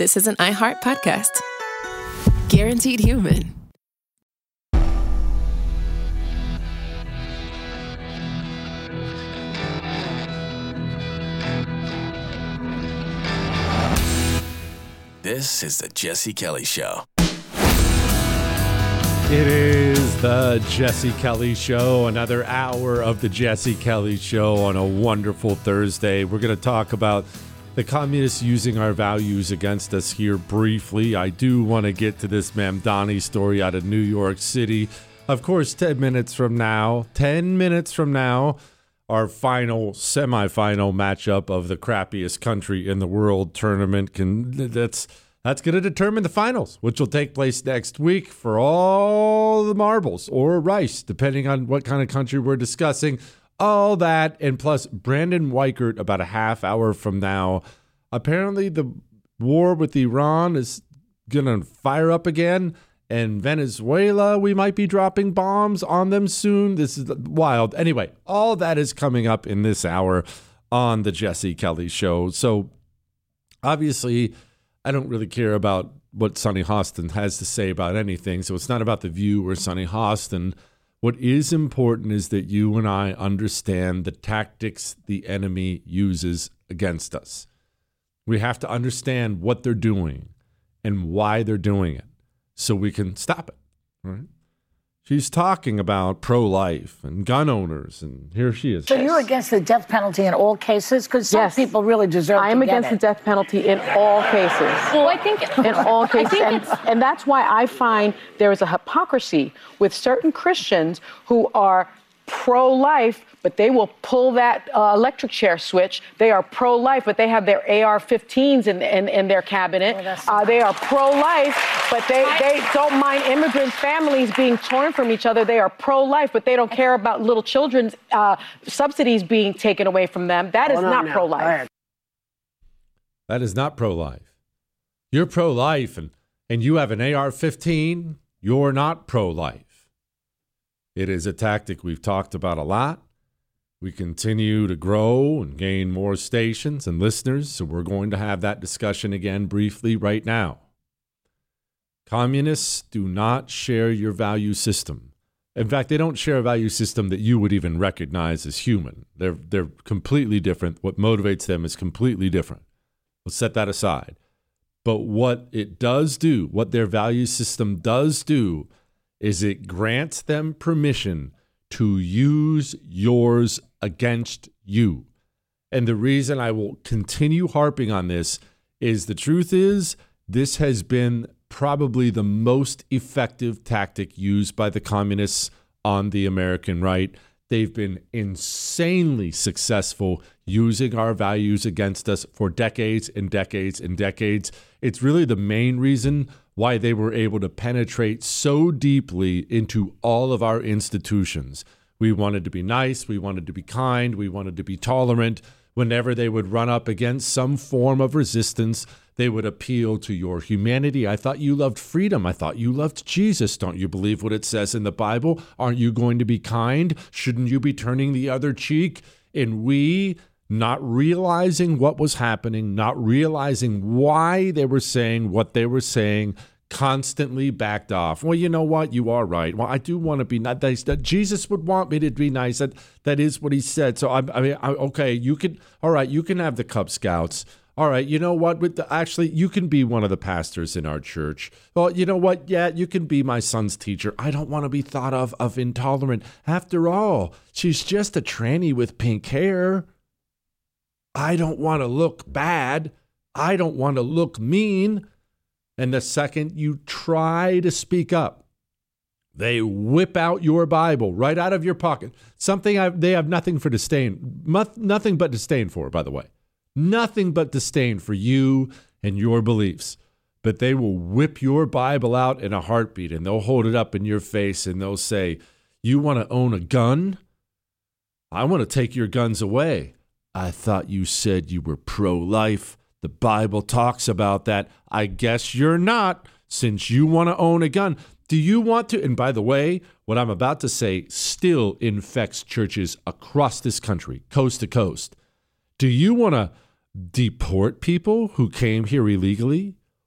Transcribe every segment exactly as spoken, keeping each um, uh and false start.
this is an iHeart podcast. Guaranteed Human. This is the Jesse Kelly Show. It is the Jesse Kelly Show, another hour of the Jesse Kelly Show on a wonderful Thursday. We're going to talk about the communists using our values against us here briefly. I do want to get to this Mamdani story out of New York City. Of course, ten minutes from now, ten minutes from now, our final semifinal matchup of the crappiest country in the world tournament. Can that's that's going to determine the finals, which will take place next week for all the marbles or rice, depending on what kind of country we're discussing. All that, and plus Brandon Weichert about a half hour from now. Apparently the war with Iran is going to fire up again, and Venezuela, we might be dropping bombs on them soon. This is wild. Anyway, all that is coming up in this hour on the Jesse Kelly Show. So obviously, I don't really care about what Sonny Hostin has to say about anything, so it's not about The View or Sonny Hostin. What is important is that you and I understand the tactics the enemy uses against us. We have to understand what they're doing and why they're doing it so we can stop it. Right? She's talking about pro-life and gun owners, and here she is. So you're against the death penalty in all cases? Because some yes. people really deserve I am to get against it. the death penalty in all cases. Well, I think in all cases, I and, and that's why I find there is a hypocrisy with certain Christians who are pro-life, but they will pull that uh, electric chair switch. They are pro-life, but they have their A R fifteens in, in, in their cabinet. Well, uh, they are pro-life, but they, they don't mind immigrant families being torn from each other. They are pro-life, but they don't care about little children's uh, subsidies being taken away from them. That is Hold on not now. pro-life. That is not pro-life. You're pro-life, and, and you have an A R fifteen. You're not pro-life. It is a tactic we've talked about a lot. We continue to grow and gain more stations and listeners, so we're going to have that discussion again briefly right now. Communists do not share your value system. In fact, they don't share a value system that you would even recognize as human. They're, they're completely different. What motivates them is completely different. Let's set that aside. But what it does do, what their value system does do, is it grants them permission to use yours against you. And the reason I will continue harping on this is the truth is this has been probably the most effective tactic used by the communists on the American right. They've been insanely successful using our values against us for decades and decades and decades. It's really the main reason why they were able to penetrate so deeply into all of our institutions. We wanted to be nice, we wanted to be kind, we wanted to be tolerant. Whenever they would run up against some form of resistance, they would appeal to your humanity. I thought you loved freedom. I thought you loved Jesus. Don't you believe what it says in the Bible? Aren't you going to be kind? Shouldn't you be turning the other cheek? And we, not realizing what was happening, not realizing why they were saying what they were saying, constantly backed off. Well, you know what? You are right. Well, I do want to be nice. That Jesus would want me to be nice. That that is what he said. So I, I mean, I, okay, you can. All right, you can have the Cub Scouts. All right, you know what? With the, actually, you can be one of the pastors in our church. Well, you know what? Yeah, you can be my son's teacher. I don't want to be thought of of intolerant. After all, she's just a tranny with pink hair. I don't want to look bad. I don't want to look mean. And the second you try to speak up, they whip out your Bible right out of your pocket. Something I, they have nothing for disdain, nothing but disdain for, by the way. Nothing but disdain for you and your beliefs. But they will whip your Bible out in a heartbeat, and they'll hold it up in your face, and they'll say, you want to own a gun? I want to take your guns away. I thought you said you were pro-life. The Bible talks about that. I guess you're not, since you want to own a gun. Do you want to? And by the way, what I'm about to say still infects churches across this country, coast to coast. Do you want to deport people who came here illegally?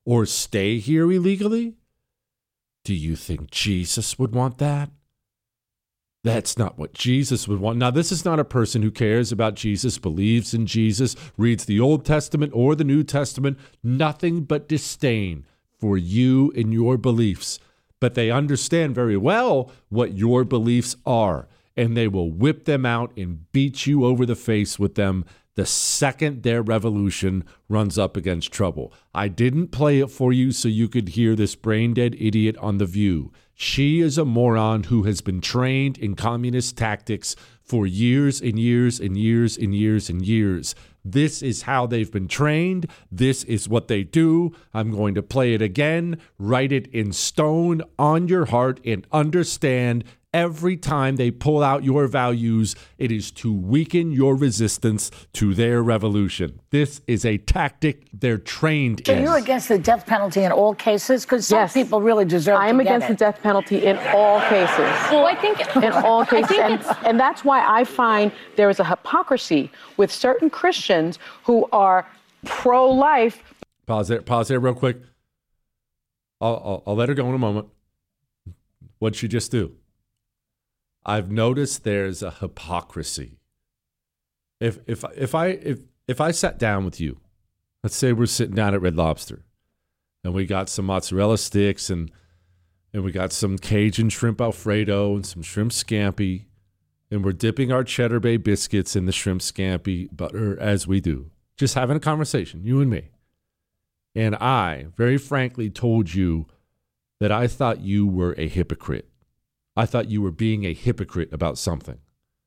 or stay here illegally? Do you think Jesus would want that? That's not what Jesus would want. Now, this is not a person who cares about Jesus, believes in Jesus, reads the Old Testament or the New Testament, nothing but disdain for you and your beliefs. But they understand very well what your beliefs are, and they will whip them out and beat you over the face with them the second their revolution runs up against trouble. I didn't play it for you so you could hear this brain-dead idiot on The View. She is a moron who has been trained in communist tactics for years and years and years and years and years. This is how they've been trained. This is what they do. I'm going to play it again. Write it in stone on your heart and understand every time they pull out your values, it is to weaken your resistance to their revolution. This is a tactic they're trained So in. you're against the death penalty in all cases? Because some Yes. people really deserve I am to get against it. the death penalty in all cases. Well, I think In all cases. think And, it's- and that's why I find there is a hypocrisy with certain Christians who are pro-life. Pause there. Pause there real quick. I'll, I'll, I'll let her go in a moment. What'd she just do? I've noticed there's a hypocrisy. If if if I if if I sat down with you, let's say we're sitting down at Red Lobster, and we got some mozzarella sticks and and we got some Cajun shrimp Alfredo and some shrimp scampi, and we're dipping our Cheddar Bay biscuits in the shrimp scampi butter as we do, just having a conversation, you and me. And I, very frankly, told you that I thought you were a hypocrite. I thought you were being a hypocrite about something.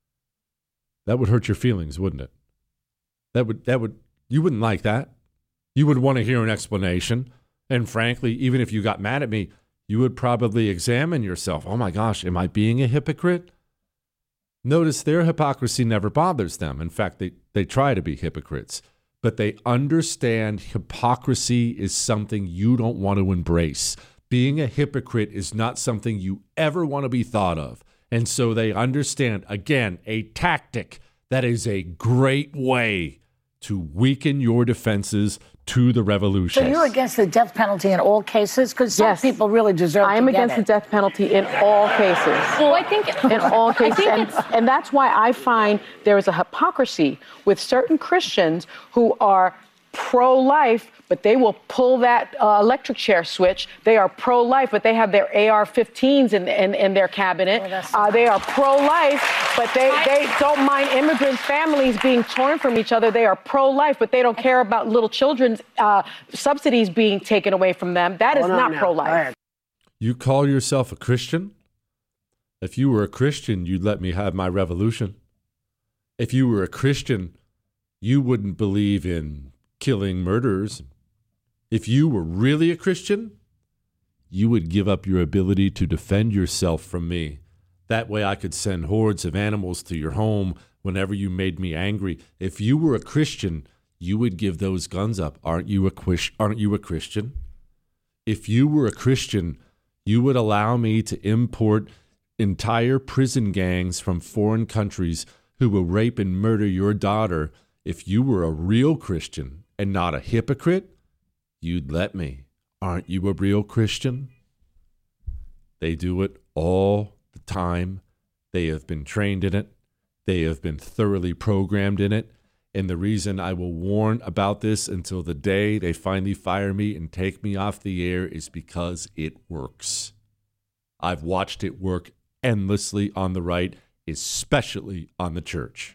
That would hurt your feelings, wouldn't it? That would, that would, you wouldn't like that. You would want to hear an explanation. And frankly, even if you got mad at me, you would probably examine yourself. Oh my gosh, am I being a hypocrite? Notice their hypocrisy never bothers them. In fact, they, they try to be hypocrites. But they understand hypocrisy is something you don't want to embrace. Being a hypocrite is not something you ever want to be thought of. And so they understand, again, a tactic that is a great way to weaken your defenses to the revolution. So you're against the death penalty in all cases? Because some Yes. people really deserve I to am get against it. the death penalty in all cases. well, I think In all cases. think And, it's- and that's why I find there is a hypocrisy with certain Christians who are pro-life, but they will pull that uh, electric chair switch. They are pro-life, but they have their A R fifteens in, in, in their cabinet. Well, that's- uh, they are pro-life, but they, they don't mind immigrant families being torn from each other. They are pro-life, but they don't care about little children's uh, subsidies being taken away from them. That is Hold on not now. pro-life. Go ahead. You call yourself a Christian? If you were a Christian, you'd let me have my revolution. If you were a Christian, you wouldn't believe in killing murderers. If you were really a Christian, you would give up your ability to defend yourself from me. That way I could send hordes of animals to your home whenever you made me angry. If you were a Christian, you would give those guns up. Aren't you a, aren't you a Christian? If you were a Christian, you would allow me to import entire prison gangs from foreign countries who will rape and murder your daughter. If you were a real Christian and not a hypocrite, you'd let me. Aren't you a real Christian? They do it all the time. They have been trained in it. They have been thoroughly programmed in it. And the reason I will warn about this until the day they finally fire me and take me off the air is because it works. I've watched it work endlessly on the right, especially on the church.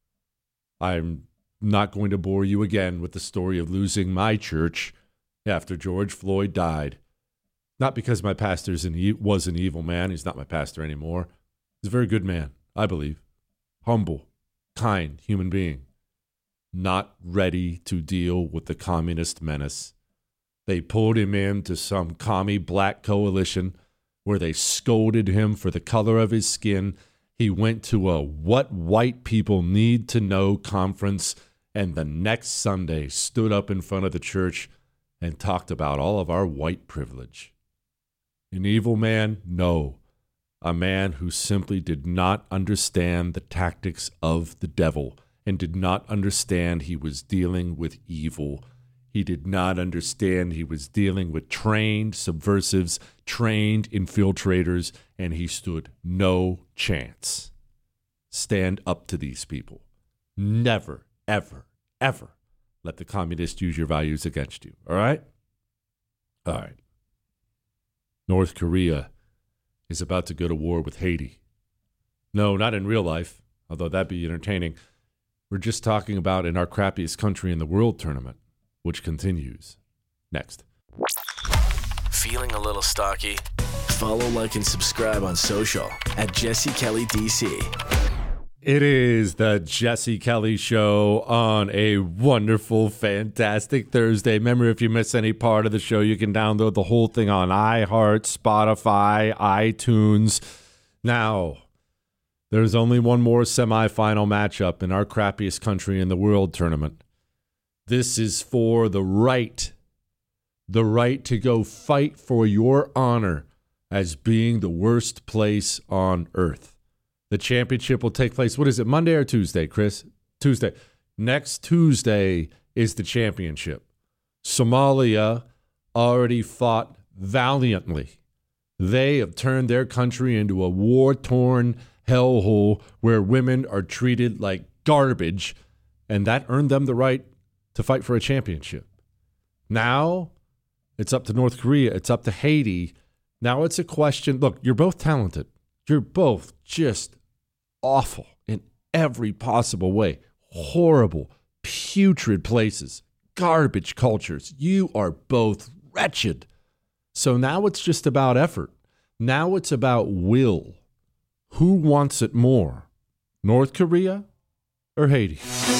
I'm not going to bore you again with the story of losing my church after George Floyd died. Not because my pastor was an evil man. He's not my pastor anymore. He's a very good man, I believe. Humble, kind human being. Not ready to deal with the communist menace. They pulled him into some commie black coalition where they scolded him for the color of his skin. He went to a What White People Need to Know conference, and the next Sunday stood up in front of the church and talked about all of our white privilege. An evil man? No. A man who simply did not understand the tactics of the devil and did not understand he was dealing with evil. He did not understand he was dealing with trained subversives, trained infiltrators, and he stood no chance. Stand up to these people. Never, ever, ever let the communists use your values against you. All right? All right. North Korea is about to go to war with Haiti. No, not in real life, although that'd be entertaining. We're just talking about in our crappiest country in the world tournament, which continues next. Feeling a little stocky? Follow, like, and subscribe on social at Jesse Kelly D C. It is the Jesse Kelly Show on a wonderful, fantastic Thursday. Remember, if you miss any part of the show, you can download the whole thing on iHeart, Spotify, iTunes. Now, there's only one more semifinal matchup in our crappiest country in the world tournament. This is for the right, the right to go fight for your honor as being the worst place on earth. The championship will take place, what is it, Monday or Tuesday, Chris? Tuesday. Next Tuesday is the championship. Somalia already fought valiantly. They have turned their country into a war-torn hellhole where women are treated like garbage, and that earned them the right to fight for a championship. Now, it's up to North Korea. It's up to Haiti. Now it's a question. Look, you're both talented. You're both just awful in every possible way. Horrible, putrid places, garbage cultures. You are both wretched. So now it's just about effort. Now it's about will. Who wants it more, North Korea or Haiti?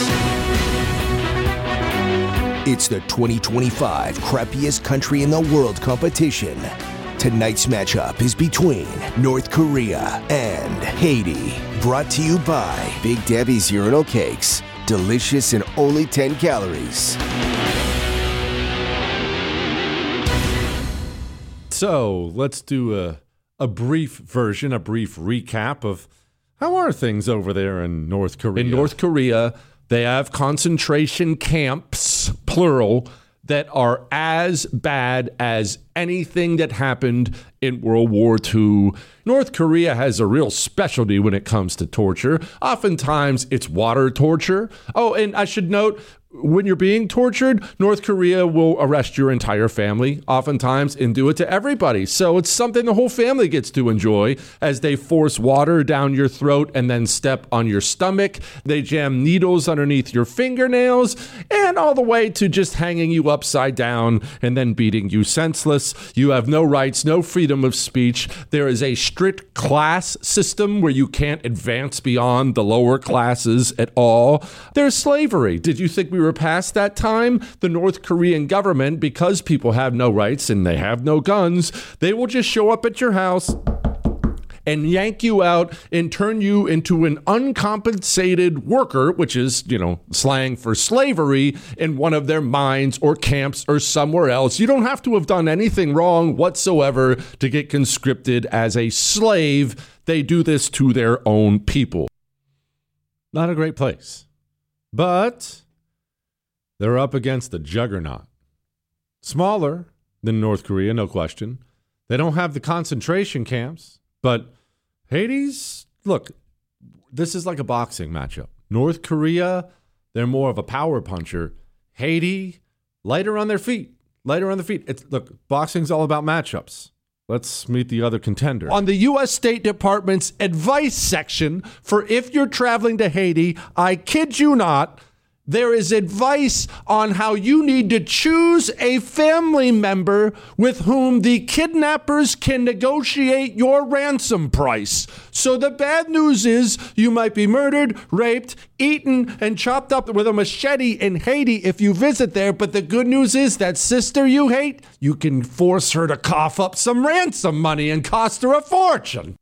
It's the twenty twenty-five crappiest country in the world competition. Tonight's matchup is between North Korea and Haiti. Brought to you by Big Debbie's Urinal Cakes. Delicious and only ten calories. So let's do a, a brief version, a brief recap of how are things over there in North Korea. In North Korea, they have concentration camps, plural, that are as bad as anything that happened in World War Two. North Korea has a real specialty when it comes to torture. Oftentimes, it's water torture. Oh, and I should note, when you're being tortured, North Korea will arrest your entire family, oftentimes, and do it to everybody. So it's something the whole family gets to enjoy as they force water down your throat and then step on your stomach. They jam needles underneath your fingernails, and all the way to just hanging you upside down and then beating you senseless. You have no rights, no freedom of speech. There is a strict class system where you can't advance beyond the lower classes at all. There's slavery. Did you think we were past that time? The North Korean government, because people have no rights and they have no guns, they will just show up at your house and yank you out and turn you into an uncompensated worker, which is, you know, slang for slavery, in one of their mines or camps or somewhere else. You don't have to have done anything wrong whatsoever to get conscripted as a slave. They do this to their own people. Not a great place. But they're up against the juggernaut. Smaller than North Korea, no question. They don't have the concentration camps, but Haiti's, look, this is like a boxing matchup. North Korea, they're more of a power puncher. Haiti, lighter on their feet, lighter on their feet. It's, look, boxing's all about matchups. Let's meet the other contender. On the U S State Department's advice section for if you're traveling to Haiti, I kid you not, there is advice on how you need to choose a family member with whom the kidnappers can negotiate your ransom price. So the bad news is you might be murdered, raped, eaten, and chopped up with a machete in Haiti if you visit there. But the good news is that sister you hate, you can force her to cough up some ransom money and cost her a fortune.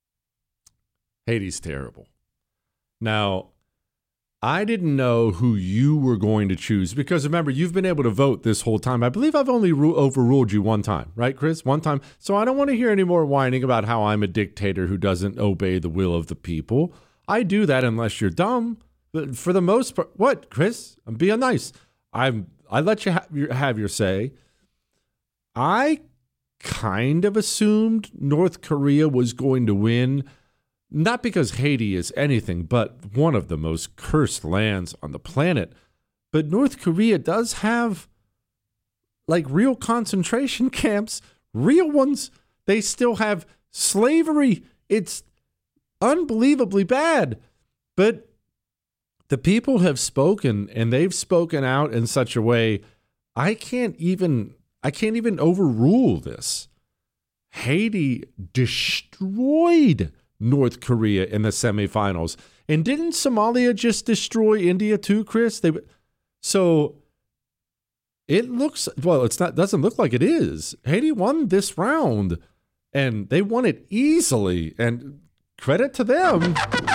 Haiti's terrible. Now, I didn't know who you were going to choose because, remember, you've been able to vote this whole time. I believe I've only ru- overruled you one time, right, Chris? One time. So I don't want to hear any more whining about how I'm a dictator who doesn't obey the will of the people. I do that unless you're dumb. But for the most part, what, Chris? I'm being nice. I'm I let you have your, have your say. I kind of assumed North Korea was going to win, not because Haiti is anything but one of the most cursed lands on the planet, but North Korea does have like real concentration camps, real ones. They still have slavery. It's unbelievably bad. But the people have spoken, and they've spoken out in such a way, I can't even I can't even overrule this. Haiti destroyed North Korea in the semifinals. And didn't Somalia just destroy India too, Chris? They so it looks well, it's not doesn't look like it is. Haiti won this round, and they won it easily, and credit to them.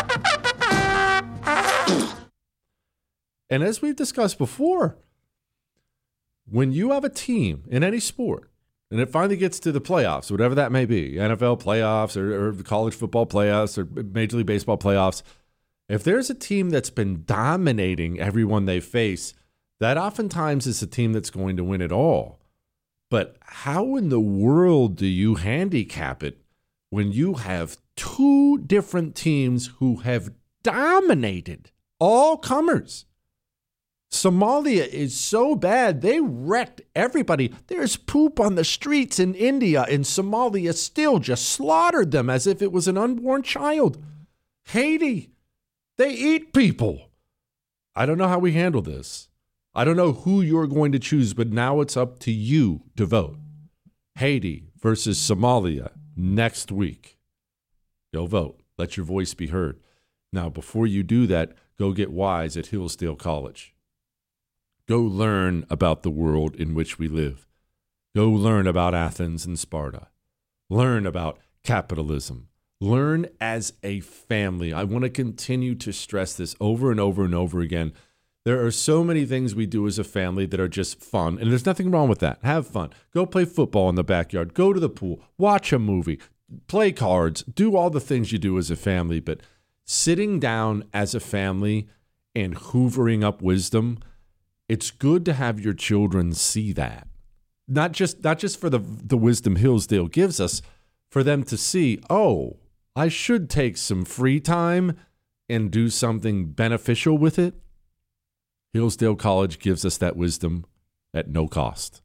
And as we've discussed before, when you have a team in any sport, and it finally gets to the playoffs, whatever that may be, N F L playoffs or, or college football playoffs or Major League Baseball playoffs, if there's a team that's been dominating everyone they face, that oftentimes is a team that's going to win it all. But how in the world do you handicap it when you have two different teams who have dominated all comers? Somalia is so bad, they wrecked everybody. There's poop on the streets in India, and Somalia still just slaughtered them as if it was an unborn child. Haiti, they eat people. I don't know how we handle this. I don't know who you're going to choose, but now it's up to you to vote. Haiti versus Somalia next week. Go vote. Let your voice be heard. Now, before you do that, go get wise at Hillsdale College. Go learn about the world in which we live. Go learn about Athens and Sparta. Learn about capitalism. Learn as a family. I want to continue to stress this over and over and over again. There are so many things we do as a family that are just fun, and there's nothing wrong with that. Have fun. Go play football in the backyard. Go to the pool. Watch a movie. Play cards. Do all the things you do as a family, but sitting down as a family and hoovering up wisdom, it's good to have your children see that. Not just not just for the, the wisdom Hillsdale gives us, for them to see, oh, I should take some free time and do something beneficial with it. Hillsdale College gives us that wisdom at no cost.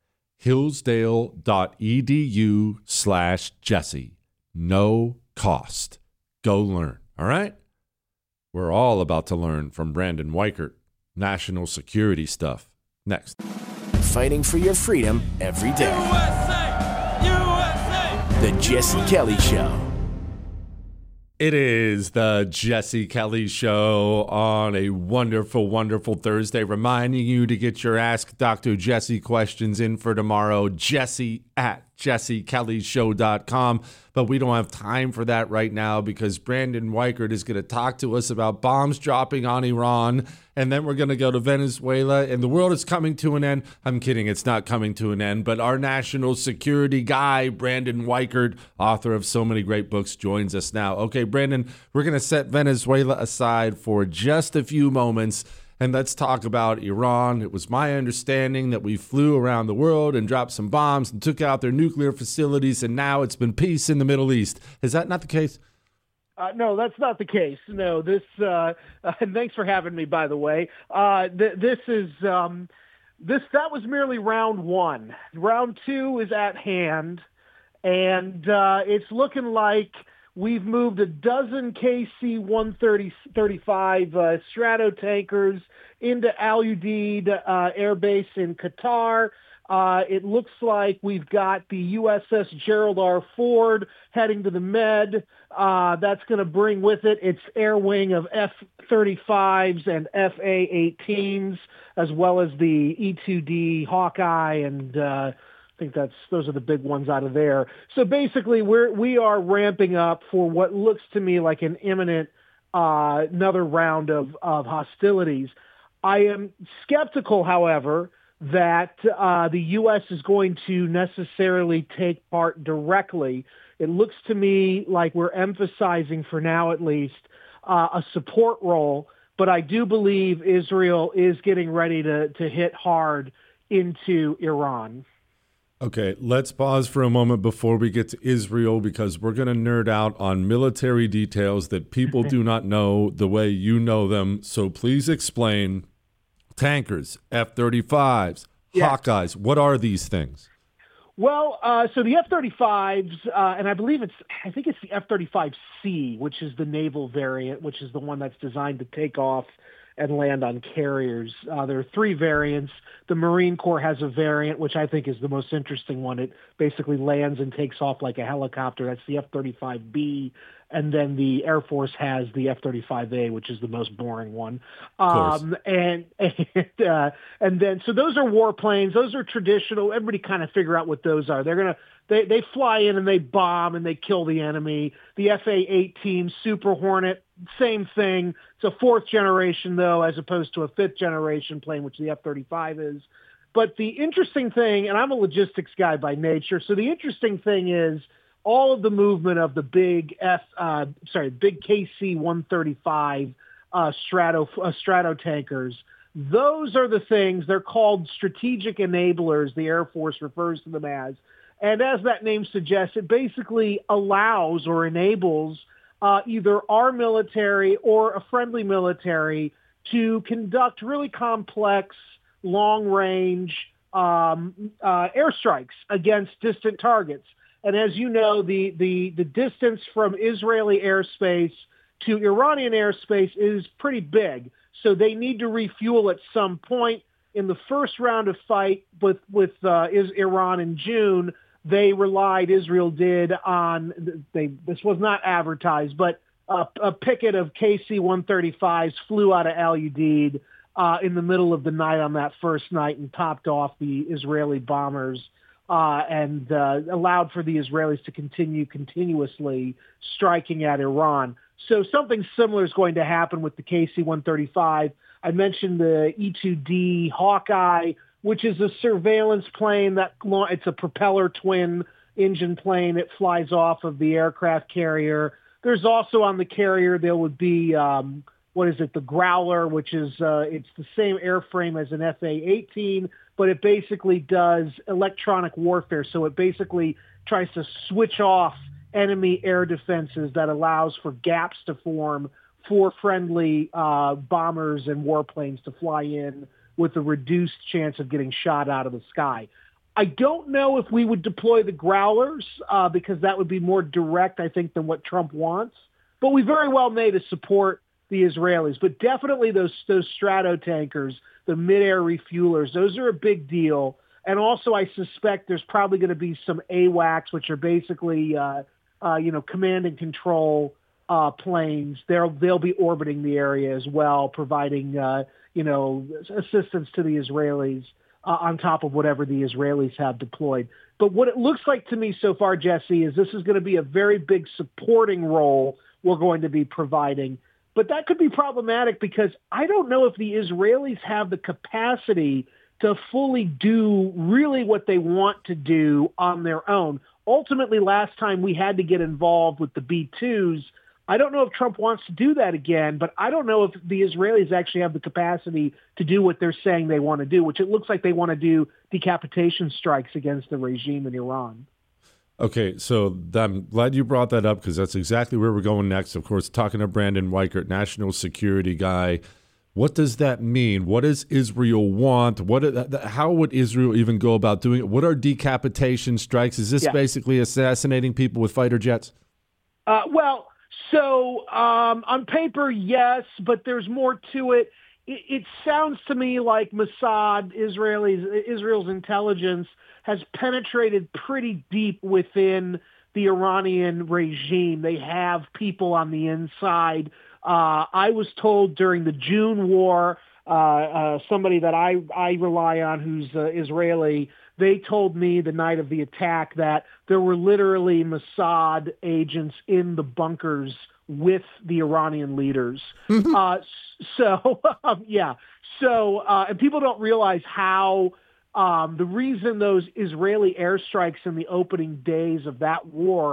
Hillsdale.edu slash Jesse. No cost. Go learn, all right? We're all about to learn from Brandon Weichert. National security stuff. Next. Fighting for your freedom every day. U S A! U S A! The Jesse Kelly Show. It is the Jesse Kelly Show on a wonderful, wonderful Thursday, reminding you to get your Ask Doctor Jesse questions in for tomorrow, Jesse at jesse kelly show dot com. But we don't have time for that right now because Brandon Weichert is going to talk to us about bombs dropping on Iran, and then we're going to go to Venezuela, and the world is coming to an end. I'm kidding, it's not coming to an end, but our national security guy, Brandon Weichert, author of so many great books, joins us now. Okay, Brandon, we're going to set Venezuela aside for just a few moments, and let's talk about Iran. It was my understanding that we flew around the world and dropped some bombs and took out their nuclear facilities, and now it's been peace in the Middle East. Is that not the case? Uh, no, that's not the case. No, this, uh, uh, and thanks for having me, by the way. Uh, th- this is, um, this, that was merely round one. Round two is at hand, and uh, it's looking like we've moved a dozen K C one thirty-five uh, Strato tankers into Al Udeid uh, Air Base in Qatar. Uh, it looks like we've got the U S S Gerald R. Ford heading to the Med. Uh, that's going to bring with it its air wing of F thirty-fives and F A eighteens, as well as the E two D Hawkeye, and uh, I think that's those are the big ones out of there. So basically, we're we are ramping up for what looks to me like an imminent uh, another round of, of hostilities. I am skeptical, however, that uh, the U S is going to necessarily take part directly. It looks to me like we're emphasizing, for now at least, uh, a support role But I do believe Israel is getting ready to, to hit hard into Iran. Okay, let's pause for a moment before we get to Israel, because we're going to nerd out on military details that people do not know the way you know them. So please explain tankers, F thirty-fives, Yes. Hawkeyes. What are these things? Well, uh, so the F thirty-fives, uh, and I believe it's, I think it's the F thirty-five C, which is the naval variant, which is the one that's designed to take off and land on carriers. Uh, there are three variants. The Marine Corps has a variant, which I think is the most interesting one. It basically lands and takes off like a helicopter. That's the F thirty-five B. And then the Air Force has the F thirty-five A, which is the most boring one. Um, and and, uh, and then, so those are warplanes. Those are traditional. Everybody kind of figure out what those are. They're going to, they, they fly in and they bomb and they kill the enemy. The F A eighteen Super Hornet, same thing. It's a fourth generation, though, as opposed to a fifth generation plane, which the F thirty-five is. But the interesting thing, and I'm a logistics guy by nature, so the interesting thing is all of the movement of the big F, uh, sorry, big K C one thirty-five uh, strato uh, strato tankers. Those are the things. They're called strategic enablers. The Air Force refers to them as, and as that name suggests, it basically allows or enables uh, either our military or a friendly military to conduct really complex, long-range um, uh, airstrikes against distant targets. And as you know, the, the, the distance from Israeli airspace to Iranian airspace is pretty big. So they need to refuel at some point. In the first round of fight with, with uh, is Iran in June, they relied, Israel did, on, they, this was not advertised, but a, a picket of K C one thirty-fives flew out of Al Udeid uh, in the middle of the night on that first night and topped off the Israeli bombers. Uh, and uh, allowed for the Israelis to continue continuously striking at Iran. So something similar is going to happen with the K C one thirty-five. I mentioned the E two D Hawkeye, which is a surveillance plane that it's a propeller twin engine plane. It flies off of the aircraft carrier. There's also on the carrier, there would be, um, what is it, the Growler, which is, uh, it's the same airframe as an F A eighteen, but it basically does electronic warfare. So it basically tries to switch off enemy air defenses that allows for gaps to form for friendly uh, bombers and warplanes to fly in with a reduced chance of getting shot out of the sky. I don't know if we would deploy the Growlers uh, because that would be more direct, I think, than what Trump wants. But we very well may to support the Israelis. But definitely those those strato tankers, the mid-air refuelers, those are a big deal. And also I suspect there's probably going to be some A WACS, which are basically, uh, uh, you know, command and control uh, planes. They'll, they'll be orbiting the area as well, providing, uh, you know, assistance to the Israelis uh, on top of whatever the Israelis have deployed. But what it looks like to me so far, Jesse, is this is going to be a very big supporting role we're going to be providing. But that could be problematic because I don't know if the Israelis have the capacity to fully do really what they want to do on their own. Ultimately, last time we had to get involved with the B twos. I don't know if Trump wants to do that again, but I don't know if the Israelis actually have the capacity to do what they're saying they want to do, which it looks like they want to do decapitation strikes against the regime in Iran. Okay, so I'm glad you brought that up because that's exactly where we're going next. Of course, talking to Brandon Weichert, national security guy. What does that mean? What does Israel want? What? How would Israel even go about doing it? What are decapitation strikes? Is this yeah. basically assassinating people with fighter jets? Uh, well, so um, on paper, yes, but there's more to it. It, it sounds to me like Mossad, Israelis, Israel's intelligence, has penetrated pretty deep within the Iranian regime. They have people on the inside. Uh, I was told during the June war, uh, uh, somebody that I, I rely on who's uh, Israeli, they told me the night of the attack that there were literally Mossad agents in the bunkers with the Iranian leaders. uh, so, um, yeah. So, uh, and people don't realize how Um, the reason those Israeli airstrikes in the opening days of that war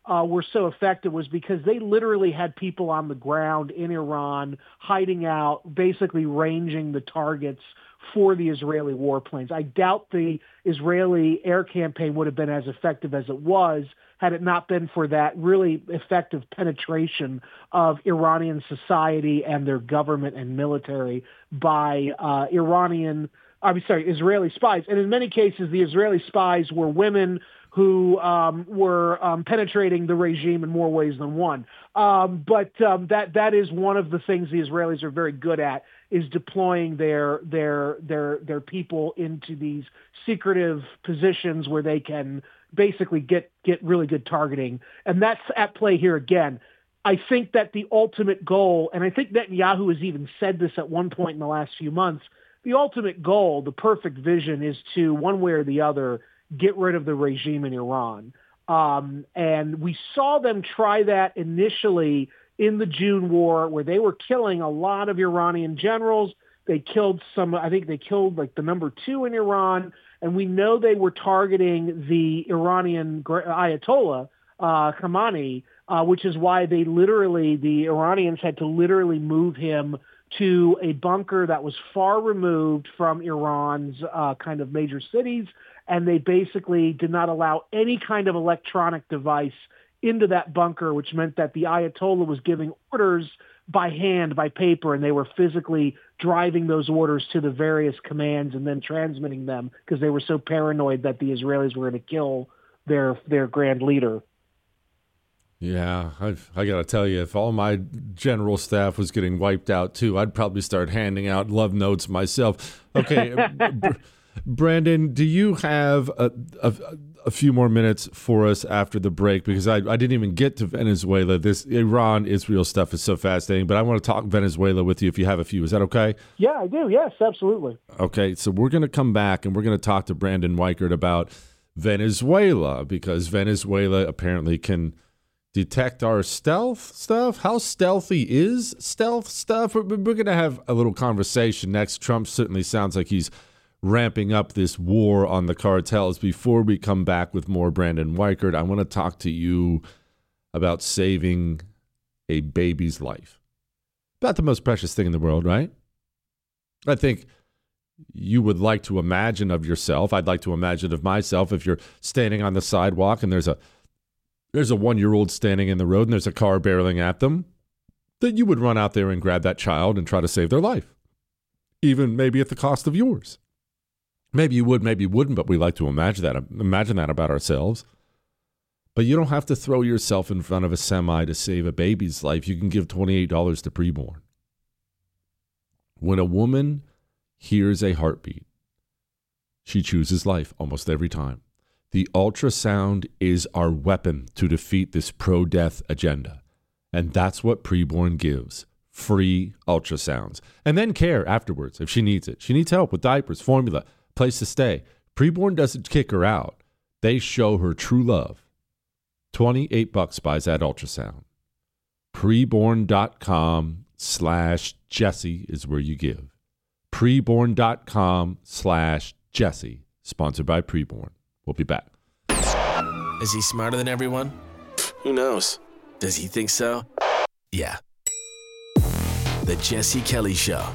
uh, were so effective was because they literally had people on the ground in Iran hiding out, basically ranging the targets for the Israeli warplanes. I doubt the Israeli air campaign would have been as effective as it was had it not been for that really effective penetration of Iranian society and their government and military by uh, Iranian, I'm sorry, Israeli spies. And in many cases, the Israeli spies were women who um, were um, penetrating the regime in more ways than one. Um, but um, that that is one of the things the Israelis are very good at, is deploying their their their their people into these secretive positions where they can basically get get really good targeting. And that's at play here again. I think that the ultimate goal, and I think Netanyahu has even said this at one point in the last few months, the ultimate goal, the perfect vision, is to, one way or the other, get rid of the regime in Iran. Um, and we saw them try that initially in the June war, where they were killing a lot of Iranian generals. They killed some, I think they killed like the number two in Iran. And we know they were targeting the Iranian Ayatollah, uh, Khamenei, uh, which is why they literally, the Iranians had to literally move him to a bunker that was far removed from Iran's uh, kind of major cities. And they basically did not allow any kind of electronic device into that bunker, which meant that the Ayatollah was giving orders by hand, by paper, and they were physically driving those orders to the various commands and then transmitting them because they were so paranoid that the Israelis were going to kill their their grand leader. Yeah, I've, I got to tell you, if all my general staff was getting wiped out too, I'd probably start handing out love notes myself. Okay, Br- Brandon, do you have a, a, a few more minutes for us after the break? Because I, I didn't even get to Venezuela. This Iran-Israel stuff is so fascinating, but I want to talk Venezuela with you if you have a few. Is that okay? Yeah, I do. Yes, absolutely. Okay, so we're going to come back and we're going to talk to Brandon Weichert about Venezuela, because Venezuela apparently can detect our stealth stuff. How stealthy is stealth stuff? We're, we're going to have a little conversation next. Trump certainly sounds like he's ramping up this war on the cartels. Before we come back with more Brandon Weichert, I want to talk to you about saving a baby's life. About the most precious thing in the world, right? I think you would like to imagine of yourself, I'd like to imagine of myself, if you're standing on the sidewalk and there's a there's a one-year-old standing in the road and there's a car barreling at them, that you would run out there and grab that child and try to save their life, even maybe at the cost of yours. Maybe you would, maybe you wouldn't, but we like to imagine that, imagine that about ourselves. But you don't have to throw yourself in front of a semi to save a baby's life. You can give twenty-eight dollars to preborn. When a woman hears a heartbeat, she chooses life almost every time. The ultrasound is our weapon to defeat this pro-death agenda. And that's what preborn gives. Free ultrasounds. And then care afterwards if she needs it. She needs help with diapers, formula, place to stay. Preborn doesn't kick her out. They show her true love. twenty-eight bucks buys that ultrasound. Preborn.com slash Jesse is where you give. Preborn.com slash Jesse. Sponsored by Preborn. We'll be back. Is he smarter than everyone? Who knows? Does he think so? Yeah. The Jesse Kelly Show.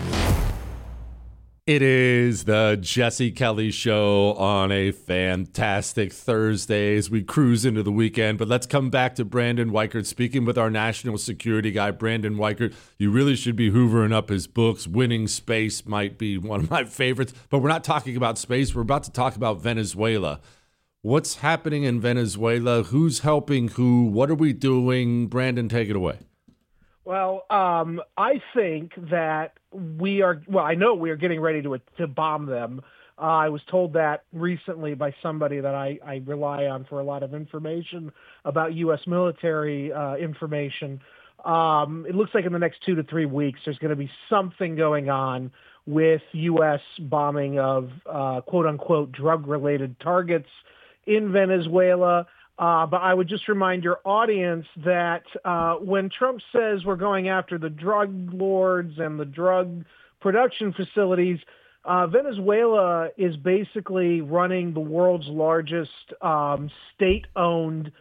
It is the Jesse Kelly Show on a fantastic Thursday as we cruise into the weekend. But let's come back to Brandon Weichert, speaking with our national security guy, Brandon Weichert. You really should be hoovering up his books. Winning Space might be one of my favorites. But we're not talking about space. We're about to talk about Venezuela. What's happening in Venezuela? Who's helping who? What are we doing? Brandon, take it away. Well, um, I think that we are, well, I know we are getting ready to to bomb them. Uh, I was told that recently by somebody that I, I rely on for a lot of information about U S military uh, information. Um, it looks like in the next two to three weeks, there's going to be something going on with U S bombing of uh, quote unquote drug-related targets in Venezuela. Uh, but I would just remind your audience that uh, when Trump says we're going after the drug lords and the drug production facilities, uh, Venezuela is basically running the world's largest um, state-owned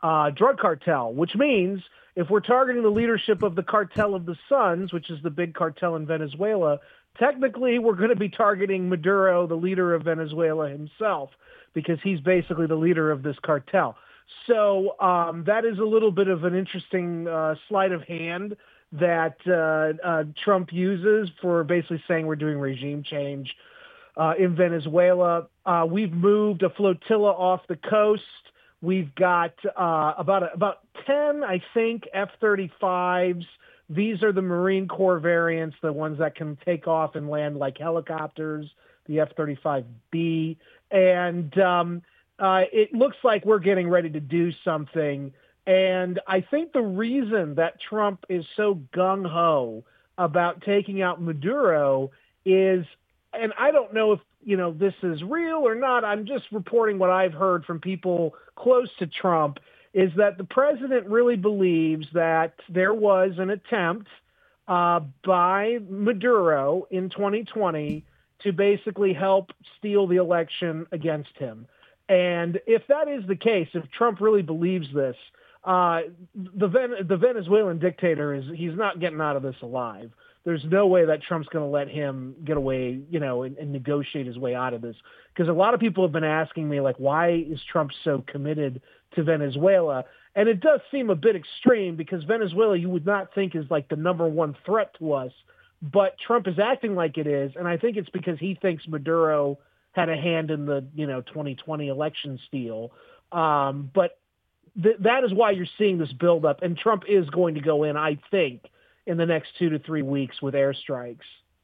uh, drug cartel, which means if we're targeting the leadership of the Cartel of the Suns, which is the big cartel in Venezuela, technically we're going to be targeting Maduro, the leader of Venezuela himself, because he's basically the leader of this cartel. So um, that is a little bit of an interesting uh, sleight of hand that uh, uh, Trump uses for basically saying we're doing regime change uh, in Venezuela. Uh, we've moved a flotilla off the coast. We've got uh, about a, about ten, I think, F thirty-fives. These are the Marine Corps variants, the ones that can take off and land like helicopters, the F thirty-five B. And um, uh, it looks like we're getting ready to do something. And I think the reason that Trump is so gung-ho about taking out Maduro is, and I don't know if, you know, this is real or not, I'm just reporting what I've heard from people close to Trump, is that the president really believes that there was an attempt uh, by Maduro in twenty twenty to basically help steal the election against him. And if that is the case, if Trump really believes this, uh, the Ven- the Venezuelan dictator is he's not getting out of this alive. There's no way that Trump's going to let him get away, you know, and, and negotiate his way out of this. Because a lot of people have been asking me, like, why is Trump so committed to Venezuela? And it does seem a bit extreme because Venezuela you would not think is like the number one threat to us. But Trump is acting like it is. And I think it's because he thinks Maduro had a hand in the, you know, twenty twenty election steal. Um, but th- that is why you're seeing this buildup. And Trump is going to go in, I think, in the next two to three weeks with airstrikes.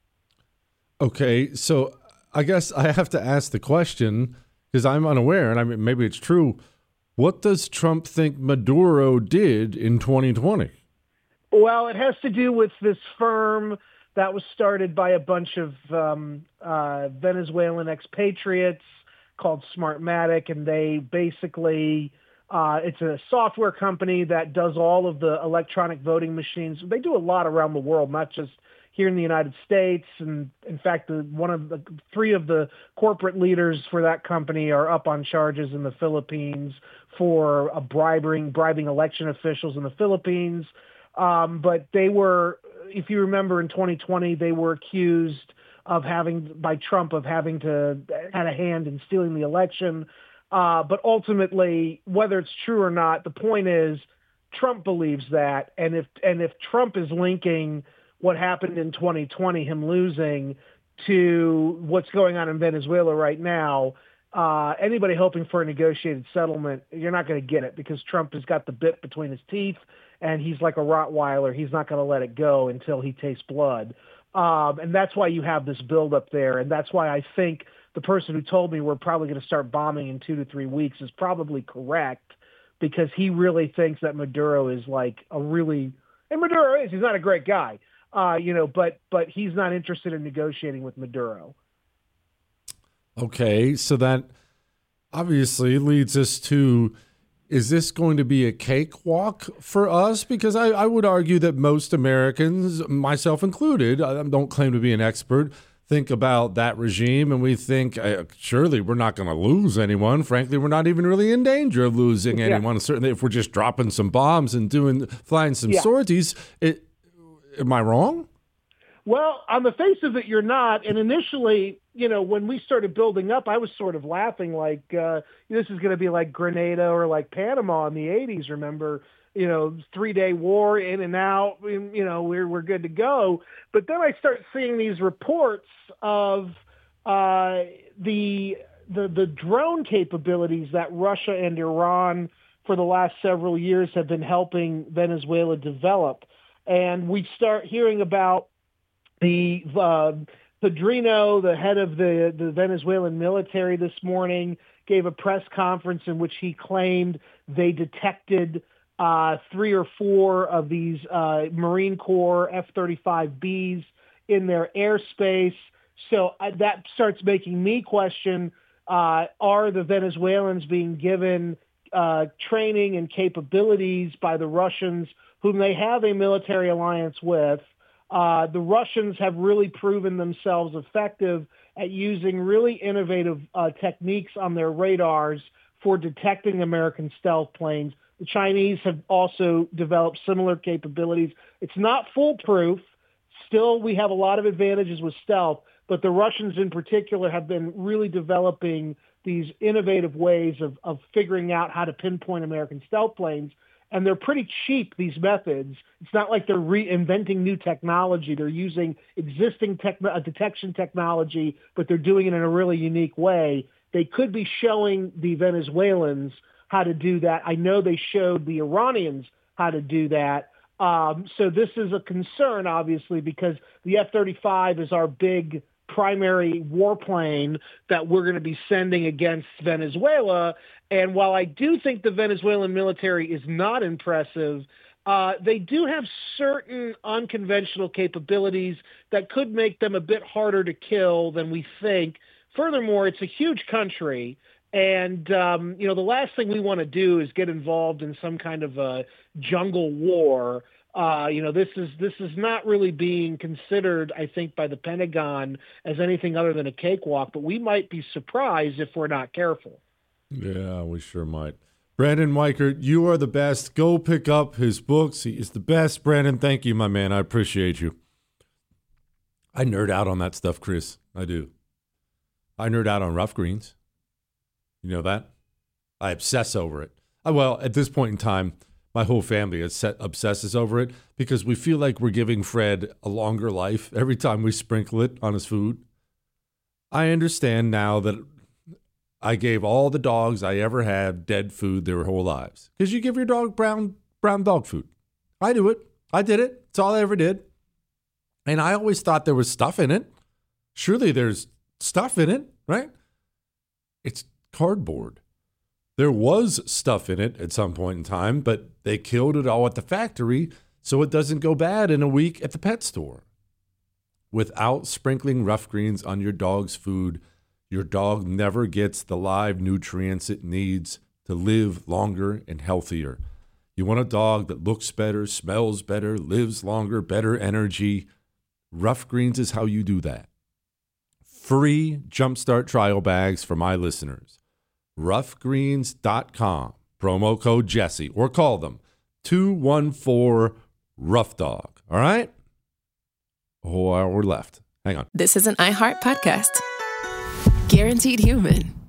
Okay, so I guess I have to ask the question because I'm unaware, and I mean maybe it's true. What does Trump think Maduro did in twenty twenty? Well, it has to do with this firm that was started by a bunch of um, uh, Venezuelan expatriates called Smartmatic, and they basically uh, it's a software company that does all of the electronic voting machines. They do a lot around the world, not just here in the United States. And in fact, the, one of the three of the corporate leaders for that company are up on charges in the Philippines for a bribing, bribing election officials in the Philippines. Um, but they were, if you remember in twenty twenty, they were accused of having, by Trump, of having to had a hand in stealing the election. Uh, but ultimately, whether it's true or not, the point is Trump believes that. And if and if Trump is linking what happened in twenty twenty, him losing, to what's going on in Venezuela right now, uh, anybody hoping for a negotiated settlement, you're not going to get it because Trump has got the bit between his teeth and he's like a Rottweiler. He's not going to let it go until he tastes blood. Um, and that's why you have this buildup there. And that's why I think the person who told me we're probably going to start bombing in two to three weeks is probably correct, because he really thinks that Maduro is like a really, and Maduro is, he's not a great guy, uh, you know, but, but he's not interested in negotiating with Maduro. Okay. So that obviously leads us to, is this going to be a cakewalk for us? Because I, I would argue that most Americans, myself included, I don't claim to be an expert, think about that regime and we think, uh, surely we're not going to lose anyone. Frankly, we're not even really in danger of losing yeah. anyone. Certainly if we're just dropping some bombs and doing flying some yeah. sorties. It, am I wrong? Well, on the face of it, you're not. And initially, you know, when we started building up, I was sort of laughing like uh, this is going to be like Grenada or like Panama in the eighties. Remember, you know, three-day war in and out, you know, we're, we're good to go. But then I start seeing these reports of uh, the, the the drone capabilities that Russia and Iran for the last several years have been helping Venezuela develop. And we start hearing about the uh, Pedrino, the head of the, the Venezuelan military this morning, gave a press conference in which he claimed they detected uh, three or four of these uh, Marine Corps F thirty-five Bs in their airspace. So uh, that starts making me question, uh, are the Venezuelans being given uh, training and capabilities by the Russians, whom they have a military alliance with? Uh, the Russians have really proven themselves effective at using really innovative uh, techniques on their radars for detecting American stealth planes. The Chinese have also developed similar capabilities. It's not foolproof. Still, we have a lot of advantages with stealth, but the Russians in particular have been really developing these innovative ways of, of figuring out how to pinpoint American stealth planes. And they're pretty cheap, these methods. It's not like they're reinventing new technology. They're using existing tech, uh, detection technology, but they're doing it in a really unique way. They could be showing the Venezuelans how to do that. I know they showed the Iranians how to do that. Um, so this is a concern, obviously, because the F thirty-five is our big primary warplane that we're going to be sending against Venezuela. And while I do think the Venezuelan military is not impressive, uh, they do have certain unconventional capabilities that could make them a bit harder to kill than we think. Furthermore, it's a huge country. And, um, you know, the last thing we want to do is get involved in some kind of a jungle war. Uh, you know, this is this is not really being considered, I think, by the Pentagon as anything other than a cakewalk. But we might be surprised if we're not careful. Yeah, we sure might. Brandon Weichert, you are the best. Go pick up his books. He is the best. Brandon, thank you, my man. I appreciate you. I nerd out on that stuff, Chris. I do. I nerd out on rough greens. You know that? I obsess over it. I, well, at this point in time, my whole family obsesses over it because we feel like we're giving Fred a longer life every time we sprinkle it on his food. I understand now that I gave all the dogs I ever had dead food their whole lives. Because you give your dog brown brown dog food. I do it. I did it. It's all I ever did. And I always thought there was stuff in it. Surely there's stuff in it, right? It's cardboard. There was stuff in it at some point in time, but they killed it all at the factory so it doesn't go bad in a week at the pet store. Without sprinkling rough greens on your dog's food, your dog never gets the live nutrients it needs to live longer and healthier. You want a dog that looks better, smells better, lives longer, better energy. Rough Greens is how you do that. Free Jumpstart trial bags for my listeners. rough greens dot com, promo code Jesse, or call them two one four, rough dog. All right? A whole hour left. Hang on. This is an iHeart podcast. Guaranteed Human.